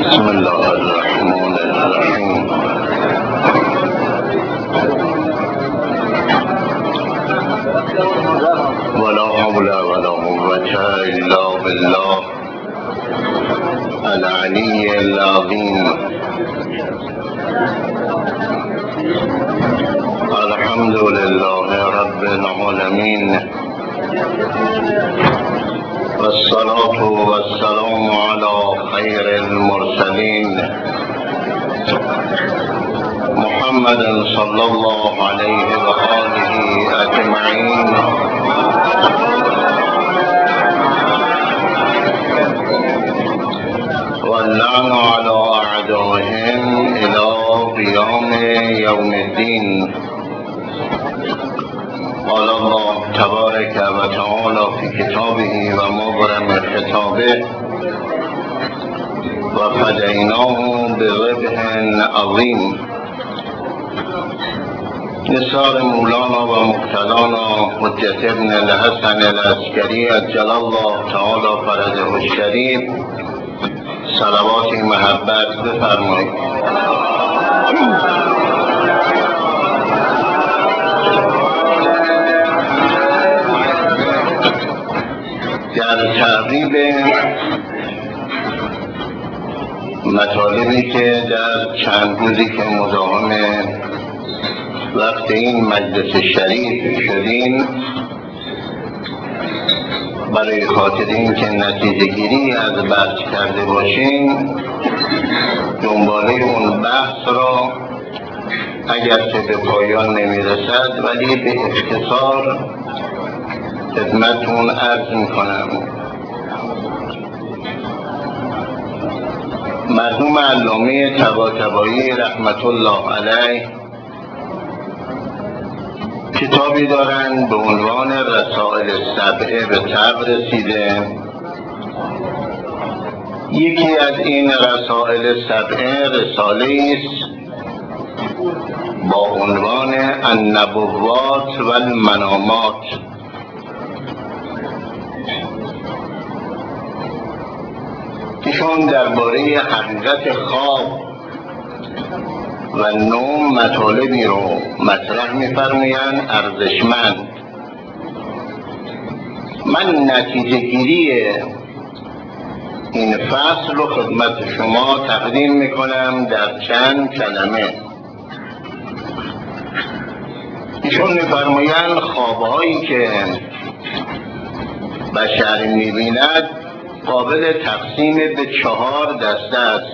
بسم الله الرحمن الرحیم. ولا حول ولا قوة الا بالله العلی العظیم. الحمد لله رب العالمین والصلاة والسلام على خير المرسلين محمد صلى الله عليه وآله أجمعين. واللعن على أعدائهم إلى قيام يوم الدين. قال الله تبارك وتعالى في كتابه ومبرم خطابه وفديناه بذبح عظيم. نثار مولانا و مقتدانا حجت ابن الحسن العسکری عجل الله تعالی فرجه الشریف صلوات محبت بفرمایید. در تعقیب مطالبی که در چند روزی که مداوم وقت این مجلس شریف شدیم، برای خاطر این که نتیجه گیری از بحث کرده باشیم، دنباله اون بحث را اگرچه به پایان نمیرسد ولی به اختصار خدمتون عرض میکنم. مرحوم علامه طباطبایی رحمت الله علیه کتابی دارند به عنوان رسائل سبعه به طبع رسیده. یکی از این رسائل سبعه رساله است با عنوان النبوات و المنامات. ایشون درباره حقیقت خواب و نوم مطالبی رو مطرح می‌فرمایند ارزشمند. من نتیجه گیری این فصل رو خدمت شما تقدیم میکنم در چند کلمه. ایشون می‌فرمایند خوابهایی که بشر می‌بیند قابل تقسیم به 4 دسته است.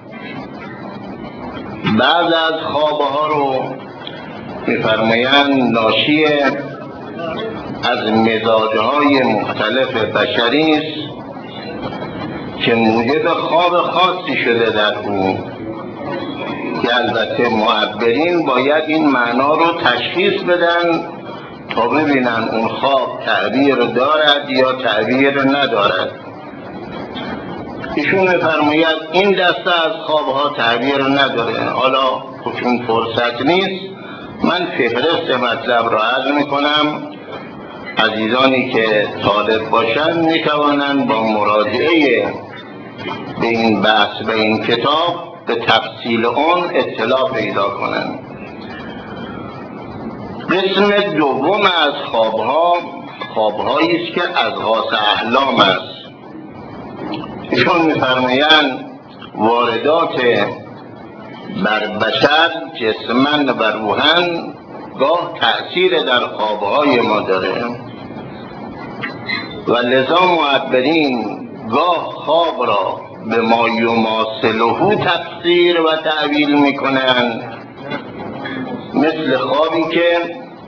بعض از خوابها رو می‌فرمایند ناشی از مزاج‌های مختلف بشری است که موجب خواب خاصی شده در او، که البته معبرین باید این معنا رو تشخیص بدن تا ببینن اون خواب تعبیر دارد یا تعبیر ندارد. ایشون می‌فرماید این دسته از خوابها تعبیر نداره. حالا چون فرصت نیست من فهرست مطلب را عرض میکنم. عزیزانی که طالب باشند میتوانند با مراجعه به این بحث به این کتاب به تفصیل اون اطلاع پیدا کنند. قسم دوم از خوابهایی است که اضغاث احلام است. ایشون می‌فرمایند واردات بر بشر جسمن و روحن گاه تأثیر در خوابهای ما داره و لذا معبرین گاه خواب را به ما یماثله تفسیر و تعبیر میکنند، مثل خوابی که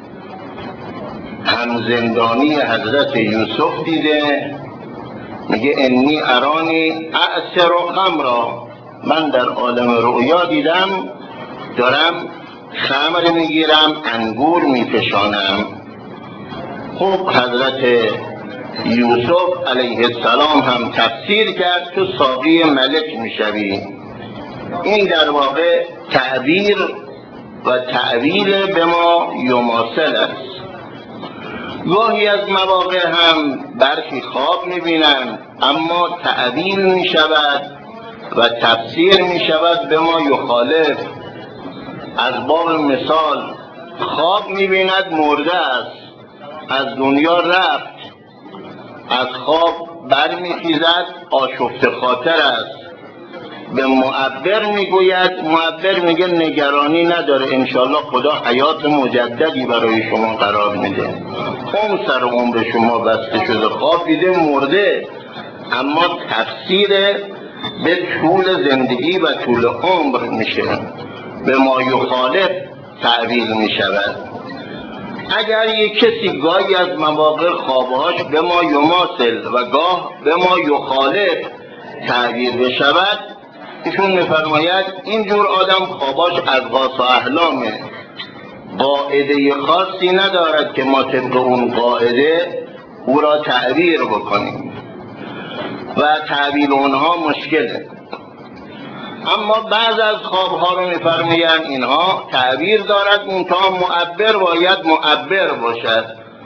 همزندانی حضرت یوسف دیده، میگه انی ارانی اعصر خمرا، من در عالم رؤیا دیدم دارم خمر میگیرم انگور میفشانم. خب حضرت یوسف علیه السلام هم تفسیر کرد تو ساقی ملک میشوی. این در واقع تعبیر و تعبیر به ما یماثل است. گاهی از مواقع هم برخی خواب میبینند اما تعبیر میشود و تفسیر می شود به ما یخالف. از باب مثال خواب می بیند مرده است، از دنیا رفت، از خواب برمیخیزد آشفته خاطر است. به معبر میگوید، معبر میگه نگرانی نداره، انشالله خدا حیات مجددی برای شما قرار میده. اون سر عمر شما بسته شده، خواب دیده مرده، اما تفسیر به طول زندگی و طول عمر میشه، به ما یخالف تعبیر میشود. اگر یک کسی گاهی از مواقع خوابهاش به ما یماثل و گاه به ما یخالف تعبیر بشود، ایشون میفرماید اینجور آدم خواباش اضغاث و احلامه، قاعده خاصی ندارد که ما طبق اون قاعده او را تعبیر بکنیم و تعبیر اونها مشکله. اما بعض از خوابها رو میفرمایند اینها تعبیر دارد، منتها معبر باید معبر باشد.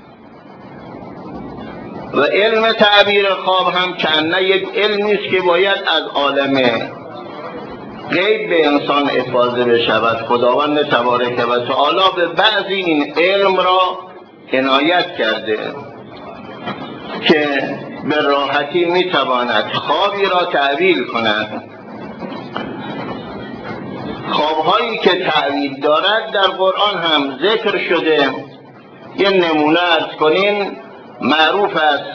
و علم تعبیر خواب هم کنه یک علمی است که باید از عالم غیب به انسان افاضه بشود. خداوند تبارک و تعالی به بعضی این علم را عنایت کرده که به راحتی میتواند خوابی را تعبیر کند. خوابهایی که تعبیر دارد در قرآن هم ذکر شده. یه نمونه ارز کنین، معروف است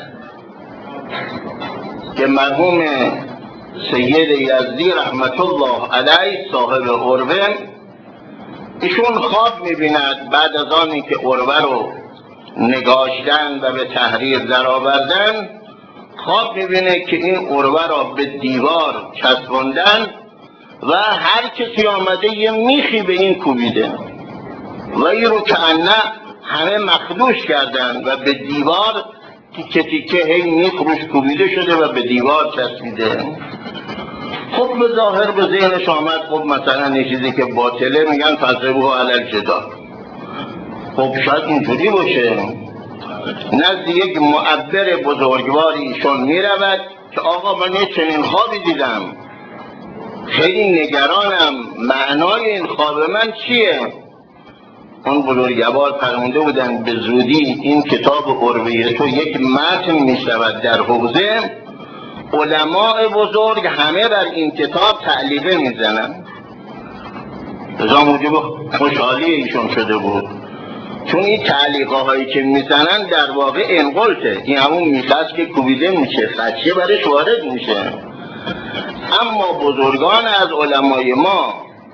که مرحوم سید یزدی رحمت الله علیه صاحب عروه، ایشون خواب میبیند بعد از آنی که عروه رو نگاشتن و به تحریر درآوردن، خواب میبینه که این عروه را به دیوار چسباندن و هر کسی آمده یه میخی به این کوبیده و این رو کأنه همه مخدوش کردن و به دیوار تیکه تیکه هی میخ روش کوبیده شده و به دیوار چسبیده. خب به ظاهر به ذهنش آمد خب مثلا یه چیزی که باطله میگن فضربوه علی الجدار، خب شاید اینجوری باشه. نزد یک معبر بزرگواری ایشون میرود که آقا من یه چنین خوابی دیدم، خیلی نگرانم، معنای این خواب من چیه؟ اون بزرگوار فرموده بودن به زودی این کتاب عروه تو یک متن میشود در حوزه، علماء بزرگ همه بر این کتاب تعلیقه میزنن. رضا موجب خوشحالی ایشون شده بود، چون این تعلیقه هایی که میزنن در واقع انقلته، این همون میخواست که کوبیده میشه، خدشه برش وارد میشه. اما بزرگان از علمای ما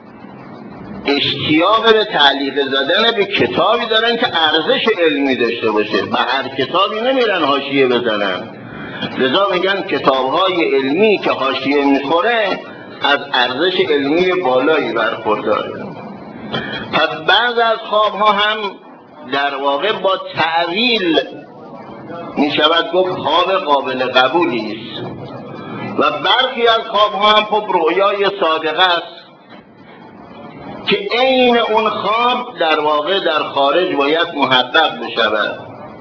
اشتیاق به تعلیق زدن به کتابی دارن که ارزش علمی داشته باشه، به هر کتابی نمیرن حاشیه بزنن. لذا میگن کتاب‌های علمی که حاشیه میخوره از ارزش علمی بالایی برخورداره. پس بعض از خوابها هم در واقع با تعویل میشود گفت خواب قابل قبولی است و برخی از خوابها هم خب رؤیای صادقه است که عین اون خواب در واقع در خارج باید محقق بشود.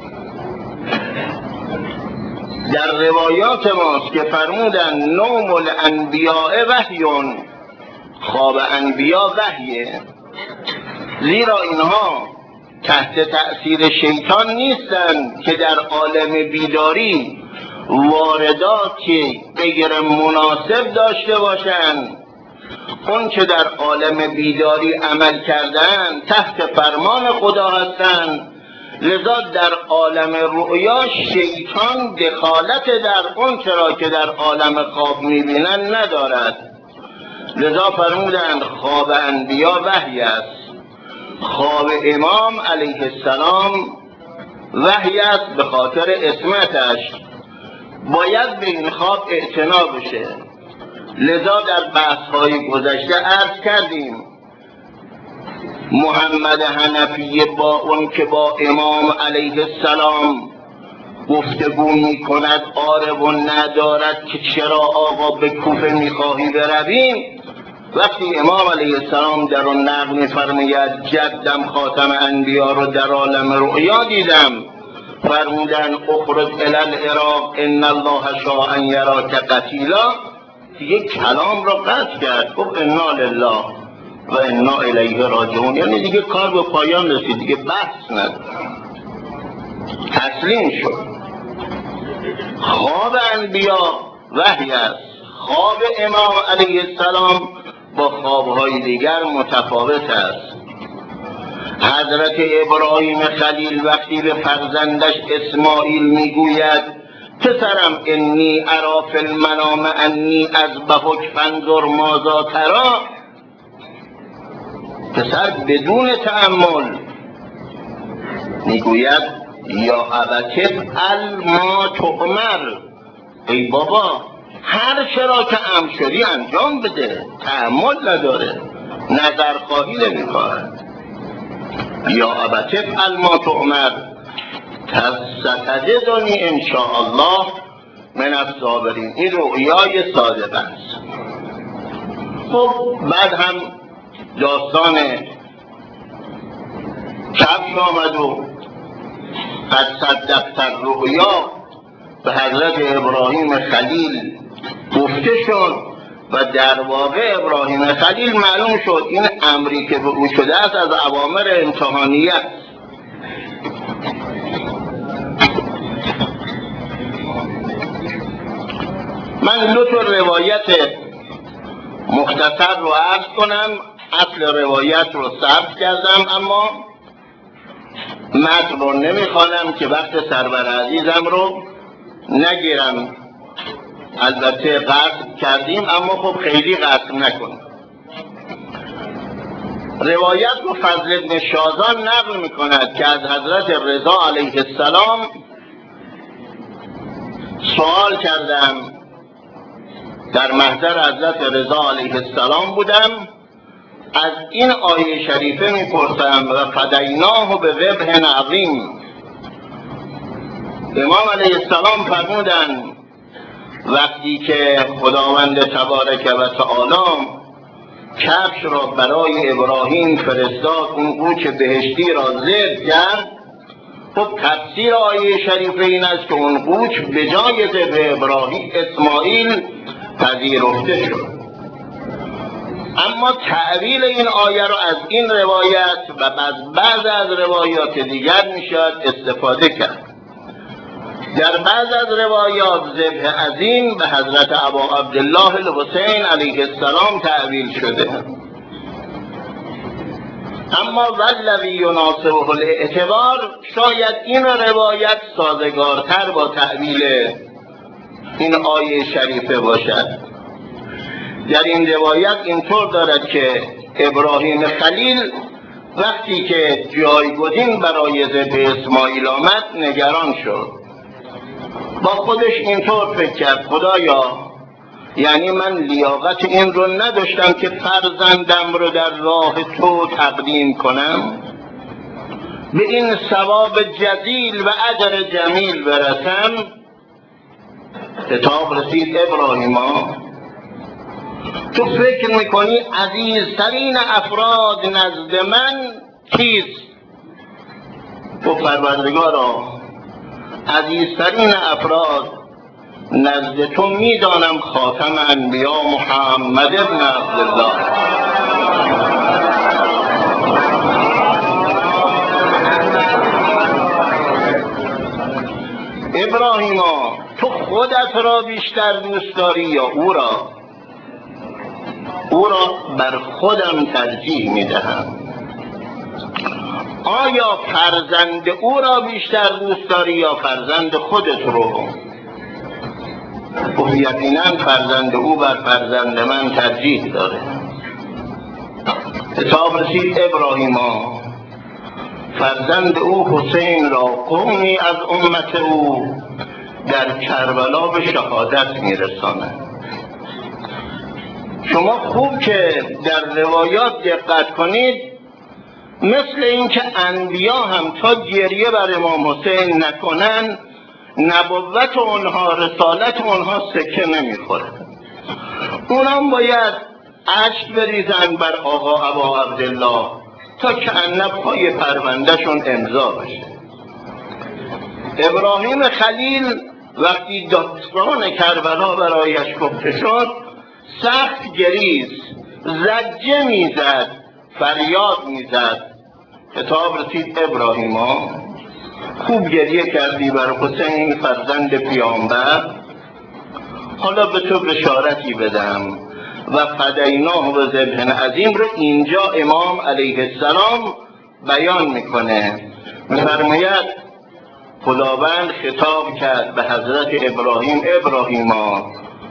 در روایات ماست که فرمودن نوم الانبیاء وحیون، خواب انبیا وحیه، زیرا اینها تحت تأثیر شیطان نیستند که در عالم بیداری وارداتی غیر مناسب داشته باشند. اون که در عالم بیداری عمل کردن تحت فرمان خدا هستند، لذا در عالم رؤیا شیطان دخالت در اون چرا که در عالم خواب میبینن ندارد. لذا فرمودند خواب انبیا وحی است، خواب امام علیه السلام وحی است به خاطر عصمتش، باید به این خواب اعتنا بشه. لذا در بحث‌های گذشته عرض کردیم محمد حنفی با اون که با امام علیه السلام گفتگو می کند آره و ندارد که چرا آقا به کوفه میخواهی برویم، وقتی امام علیه السلام در اون نقل میفرماید جدم خاتم انبیا رو در عالم رؤیا دیدم، فرمودن اخرج الی العراق ان الله شاء ان یراک قتیلا، دیگه کلام را قطع کرد، گفت انا لله و انا الیه راجعون، یعنی دیگه کار به پایان رسید، دیگه بحث نداره، تسلیم شد. خواب انبیا وحی است، خواب امام علیه السلام با خوابهای دیگر متفاوت است. حضرت ابراهیم خلیل وقتی به فرزندش اسماعیل میگوید پسرم انی اری فی المنام انی اذبحک فانظر ماذا تری، پسر بدون تأمل میگوید یا ابت افعل ما تؤمر، ای بابا هر چرا که امر شدی انجام بده، تأمل نداره، نظرخواهی نمی‌کند. یا ابت افعل ما تؤمر ستجدنی ان شاء الله من الصابرین. این رؤیای صادق است. خب بعد هم داستان کبش آمد و قد صدقت الرؤیا به حضرت ابراهیم خلیل گفته شد و در واقع ابراهیم خلیل معلوم شد این امری که به او شده است از اوامر امتحانیه. من دو تا روایت مختصر رو عرض کنم. اصل روایت رو ثبت کردم اما متن رو نمیخوانم که وقت سرور عزیزم رو نگیرم. البته قصد کردیم اما خب خیلی قصد نکنیم. روایت رو فضل بن شازان نقل میکند که از حضرت رضا علیه السلام سوال کردم، در محضر حضرت رضا علیه السلام بودم، از این آیه شریفه میپرسم و فدیناه به ذبح عظیم. امام علیه السلام فرمودند وقتی که خداوند تبارک و تعالی کبش را برای ابراهیم فرستاد، اون قوچ بهشتی را ذبح کرد، خب تفسیر آیه شریفه این است که اون قوچ به جای ذبح ابراهیم اسماعیل پذیرفته شد. اما تعبیر این آیه را از این روایت و بعض از روایات دیگر میشد استفاده کرد. در بعض از روایات ذبح عظیم به حضرت ابا عبدالله الحسین علیه السلام تعبیر شده، اما والذی یناسبه الاعتبار شاید این روایت سازگارتر با تعبیر این آیه شریفه باشد. در این روایت اینطور دارد که ابراهیم خلیل وقتی که جایگزین برای ذبح اسماعیل آمد نگران شد، با خودش اینطور فکر کرد خدایا، یعنی من لیاقت این رو نداشتم که فرزندم رو در راه تو تقدیم کنم، به این ثواب جزیل و اجر جمیل برسم. خطاب رسید ابراهیما، تو فکر میکنی عزیزترین افراد نزد من کیست؟ و پروردگارا عزیزترین افراد نزد تو میدانم خاتم انبیا محمد ابن عبدالله. ابراهیما تو خودت را بیشتر دوست داری یا او را؟ او را بر خودم ترجیح میدهم. آیا فرزند او را بیشتر دوست داری یا فرزند خودت رو؟ خب یقینا فرزند او بر فرزند من ترجیح داره. خطاب رسید ابراهیما، فرزند او حسین را قومی از امت او در کربلا به شهادت میرساند. شما خوب که در روایات دقت کنید، مثل اینکه انبیا هم تا گریه بر امام حسین نکنن نبوت اونها، رسالت اونها سکه نمیخوره. اونام باید اشک بریزن بر آقا ابا عبدالله تا که پای پروندهشون امضا بشه. ابراهیم خلیل وقتی داستان کربلا برایش گفته شد سخت گریست، زجه میزد، فریاد میزد. خطاب رسید ابراهیما خوب گریه کردی بر حسین فرزند پیامبر، حالا به تو بشارتی بدم. و فدیناه و ذبح عظیم رو اینجا امام علیه السلام بیان میکنه. میفرماید خداوند خطاب کرد به حضرت ابراهیم ابراهیما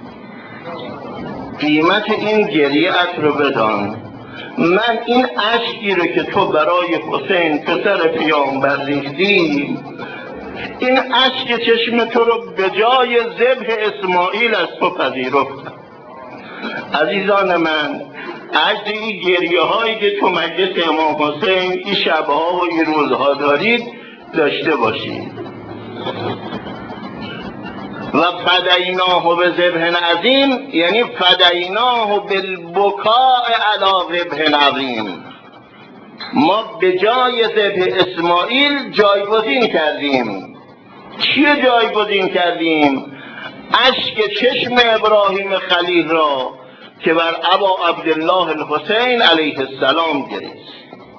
قیمت این گریه‌ات رو بدان. من این اشکی رو که تو برای حسین پسر پیامبر ریختی، این اشک چشم تو رو به جای ذبح اسماعیل از تو پذیرفتم. عزیزان من، عجز این گریه هایی که تو مجلس امام حسین این شبها و این روزها دارید داشته باشید. و فدیناه به ذبح عظیم یعنی فدیناه بالبکاء علی ذبح عظیم. ما به جای ذبح اسماعیل جایگزین کردیم. چی جایگزین کردیم؟ اشک چشم ابراهیم خلیل را که بر ابا عبدالله الحسین علیه السلام گریست.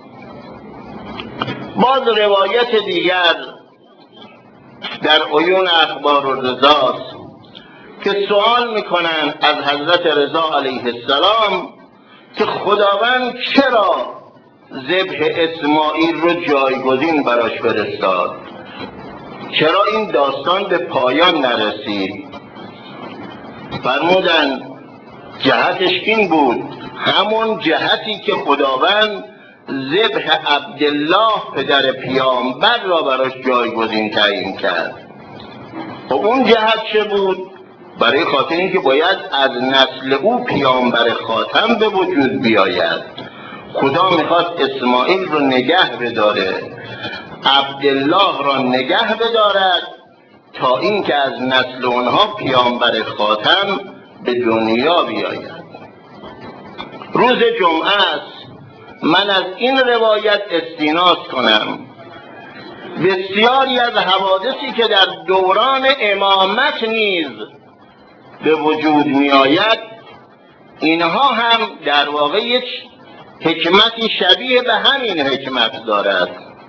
باز روایت دیگر در عیون اخبار الرضاست که سوال میکنن از حضرت رضا علیه السلام که خداوند چرا ذبح اسماعیل رو جایگزین براش فرستاد، چرا این داستان به پایان نرسید؟ فرمودن جهتش این بود، همون جهتی که خداوند ذبح عبدالله پدر پیامبر را براش جایگزین تعیین کرد. خب اون جهت چه بود؟ برای خاطر اینکه باید از نسل او پیامبر خاتم به وجود بیاید. خدا میخواست اسماعیل رو نگه بداره، عبدالله را نگه بدارد تا اینکه از نسل اونها پیامبر خاتم به دنیا بیاید. روز جمعه است. من از این روایت استیناس کنم. بسیاری از حوادثی که در دوران امامت نیز به وجود می آید، اینها هم در واقع یک حکمتی شبیه به همین حکمت دارد.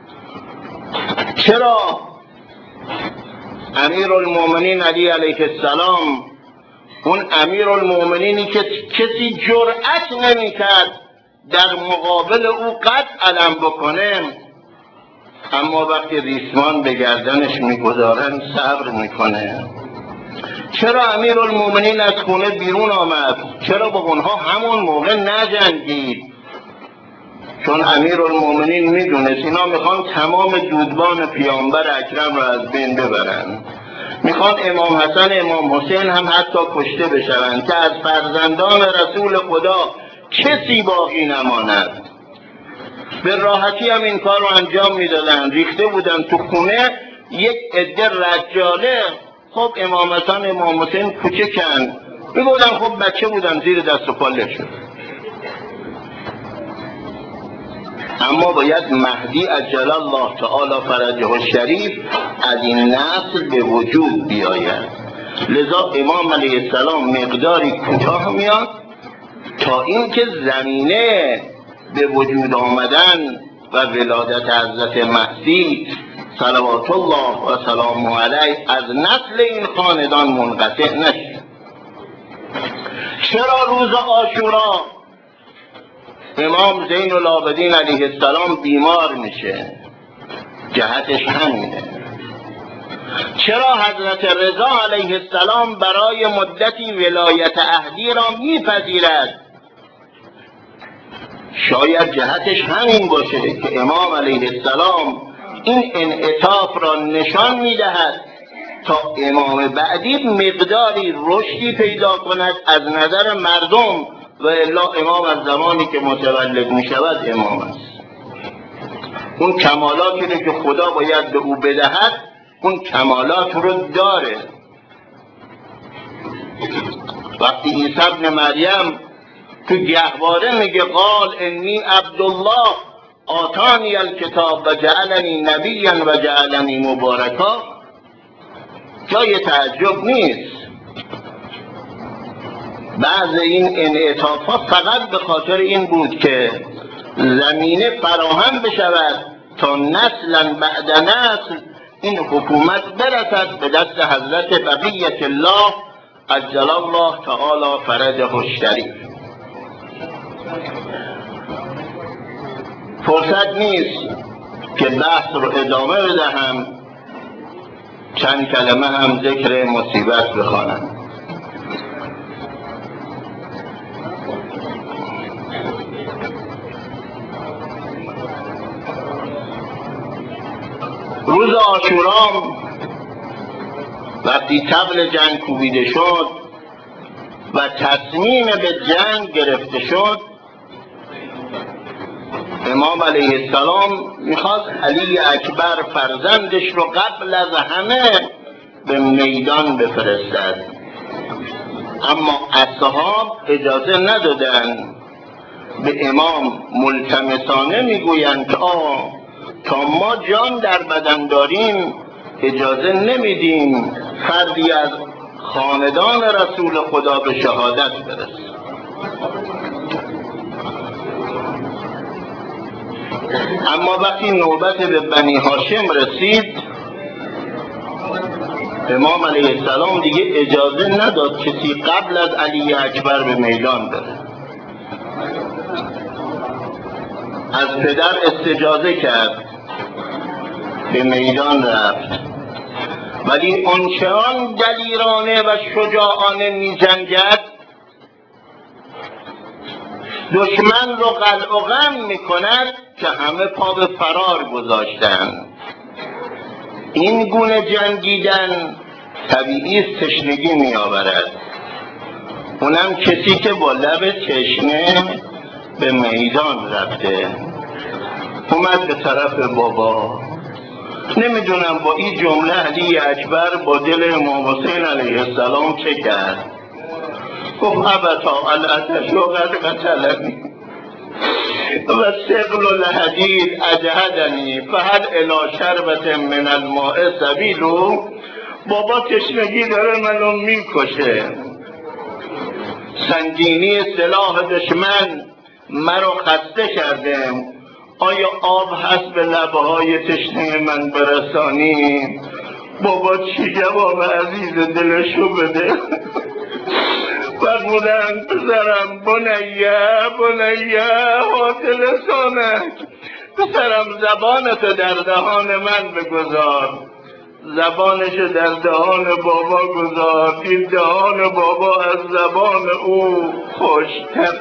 چرا امیرالمومنین علی علیه السلام، اون امیرالمومنینی که کسی جرأت نمی کرد در مقابل او قد علم بکنه، اما وقتی ریسمان به گردنش میگذارن صبر میکنه؟ چرا امیرالمومنین از خونه بیرون آمد؟ چرا با اونها همون موقع نجنگید؟ چون امیرالمومنین میدونست اینا میخوان تمام دودبان پیامبر اکرم را از بین ببرن، میخوان امام حسن امام حسین هم حتی کشته بشوند که از فرزندان رسول خدا کسی باقی نماند. به راحتی هم این کار رو انجام میدادن. ریخته بودن تو خونه یک عده رجاله. خب امام حسن امام حسین کوچکن، میگفتن خب بچه بودن زیر دست و پا شد. اما باید مهدی عجل الله تعالی فرجه الشریف از این نسل به وجود بیاید. لذا امام علیه السلام مقداری کوتاه میاد تا اینکه زمینه به وجود آمدن و ولادت حضرت مهدی صلوات الله و سلامه علیه از نسل این خاندان منقطع نشه. چرا روز عاشورا امام زین العابدین علیه السلام بیمار میشه؟ جهتش همینه. چرا حضرت رضا علیه السلام برای مدتی ولایت عهدی را میپذیرد؟ شاید جهتش همین باشه که امام علیه السلام این انعطاف را نشان میدهد تا امام بعدی مقداری رشدی پیدا کند از نظر مردم، و الا امام از زمانی که متولد می شود امام است. اون کمالاتی رو که خدا باید به او بدهد اون کمالات رو داره. وقتی عیسی ابن مریم تو گهواره میگه قال انی عبدالله آتانی الکتاب و جعلنی نبیا و جعلنی مبارکا، جای تعجب نیست. بعض این انعطافات فقط به خاطر این بود که زمینه فراهم بشود تا نسلا بعد نسل این حکومت برسد به دست حضرت بقیت الله عجل الله تعالی فرجه الشریف. فرصت نیست که بحث رو ادامه بدهم، چند کلمه هم ذکر مصیبت بخوانم. روز عاشورا وقتی طبل جنگ کوبیده شد و تصمیم به جنگ گرفته شد، امام علیه السلام میخواست علی اکبر فرزندش رو قبل از همه به میدان بفرستد، اما اصحاب اجازه ندادن. به امام ملتمسانه میگویند که تا ما جان در بدن داریم اجازه نمیدیم فردی از خاندان رسول خدا به شهادت برسه. اما وقتی نوبت به بنی هاشم رسید، امام علیه السلام دیگه اجازه نداد کسی قبل از علی اکبر به میدان بره. از پدر استجازه کرد، به میدان رفت، ولی آنچنان دلیرانه و شجاعانه می جنگد، دشمن رو قلع و قم می کند که همه پا به فرار گذاشتند. این گونه جنگیدن طبیعی تشنگی می آورد، اونم کسی که با لب تشنه به میدان رفته. اومد به طرف بابا، نمیدونم با این جمله علی اکبر با دل امام حسین علیه السلام چه کرد. گفت ابتا العتش و قد قتلنی و ثقل الحدید اجهدنی فهل الی شربت من الماء سبیلو. بابا تشنگی داره منو میکشه، سنگینی سلاح دشمن مرا خسته کرده، آیا آب هست به لبهای تشنه من برسانی؟ بابا چی جواب عزیز دلشو بده. فرمودند پسرم بنیه هات لسانک، پسرم زبانتو در دهان من بگذار. زبانشو در دهان بابا گذار، این دهان بابا از زبان او خوشتر.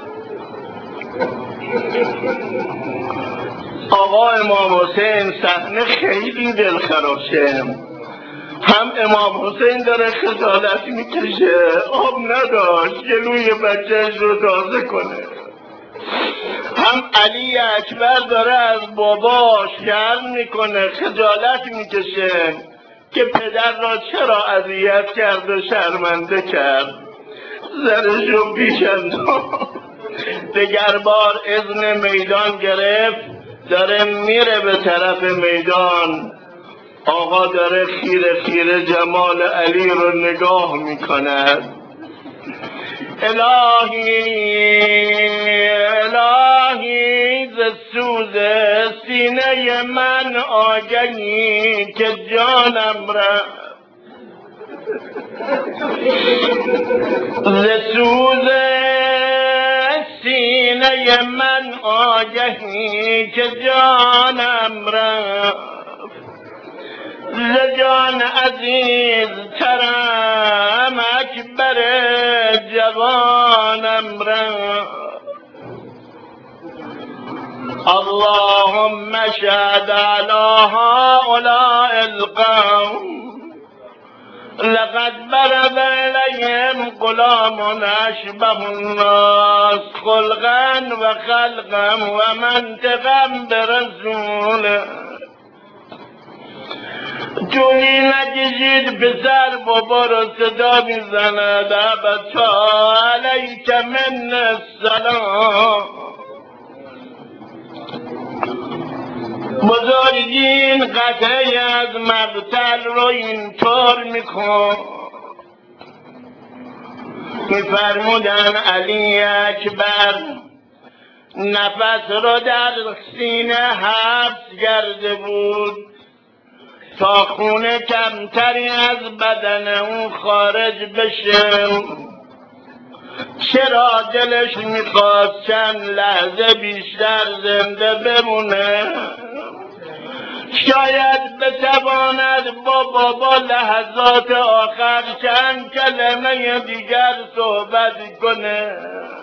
آقا امام حسین صحنه خیلی دلخراشه، هم امام حسین داره خجالت میکشه، آب نداشت جلوی بچهش رو تازه کنه، هم علی اکبر داره از باباش شرم میکنه، خجالت میکشه که پدر را چرا اذیت کرد و شرمنده کرد. زرشو پیش انداخت، دگر بار اذن میدان گرفت، داره میره به طرف میدان. آقا داره خیره خیره جمال علی رو نگاه میکند. الهی ز سوز سینه من آگهی که جانم رفت، ز سوز سینه من آگهی که جانم رفت، ز جان عزیز ترم اکبر جوانم رفت. اللهم شهد علی هؤلاء القوم لقد برز الیهم غلام اشبه الناس خلقا و خلقا و منطقا برسوله. جونی نکشید پسر بابا رو صدا میزند ابتا علیک من السلام. بزرگین قطعه از مقتل رو اینطور میکن، میفرمودن علی اکبر نفس رو در سینه حبس کرده بود تا خون کمتری از بدن اون خارج بشه. چرا دلش میخواست چند لحظه بیشتر زنده بمونه، شاید بتواند با بابا لحظات آخر چند کلمه دیگر صحبت کنه.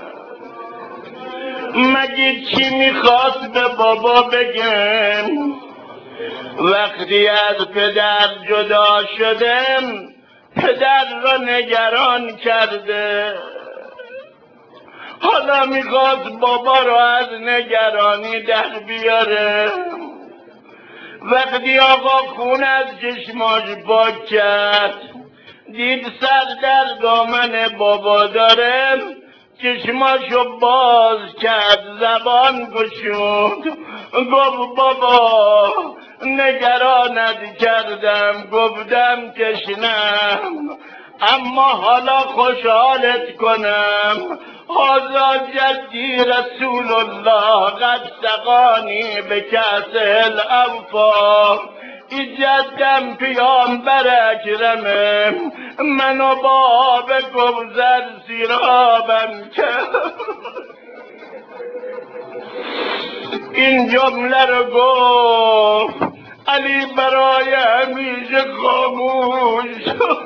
مگه چی میخواست به بابا بگم؟ وقتی از پدر جدا شدم پدر را نگران کرده، حالا میخواست بابا را از نگرانی در بیاره. وقتی آقا خون از چشماش پاک کرد دید سر در دامن بابا داره، چشماشو باز کرد زبان گشود گفت بابا نگرانت کردم، گفتم تشنم اما حالا خوشحالت کنم. هذا جدی رسول الله قد سقانی به کأس الاوفا. این جدم پیامبر اکرمه منو با آب کوثر سیرابم کرد. این جمله رو گفت علی برای همیشه خاموش.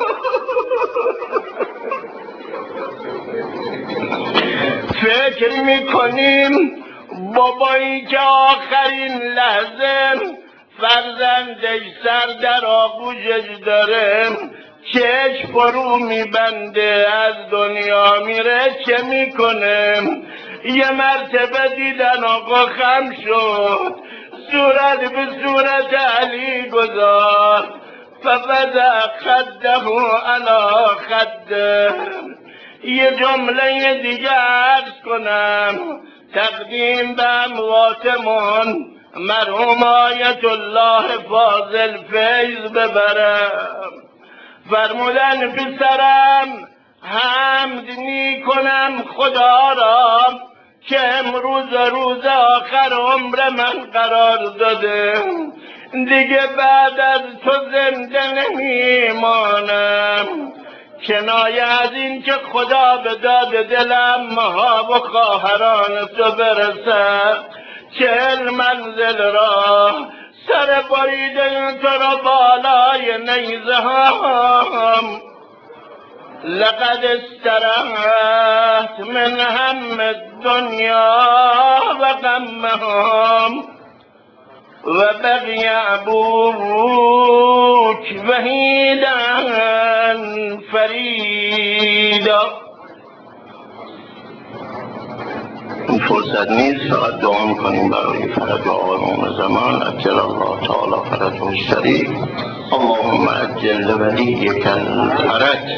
فکر میکنیم بابایی که آخرین لحظه فرزندش سر در آغوشش داره چشم فرو میبنده از دنیا میره چه میکنه؟ یه مرتبه دیدن آقا خم شد، صورت به صورت علی گذاشت فوضع خده علی خده. یه جمله دیگه عرض کنم تقدیم به امواتمون مرحوم آیت الله فاضل فیض ببرم. فرمودن پسرم حمد میکنم خدا را که امروز روز آخر عمر من قرار داده، دیگه بعد از تو زنده نمیمانم. کنایه از این که خدا به داد دلم ها و خواهران تو برسد 40 منزل را سر بریده تو را بالای نیزه هم. لقد استرحت من هم الدنیا و غمهم و بقی ابوک وحیدا فریدا. این فرصت نیست، فقط دعا میکنیم برای فرج آقایون زمان عجل الله تعالی فرجه الشریف. اللهم عجل لولیک الفرج.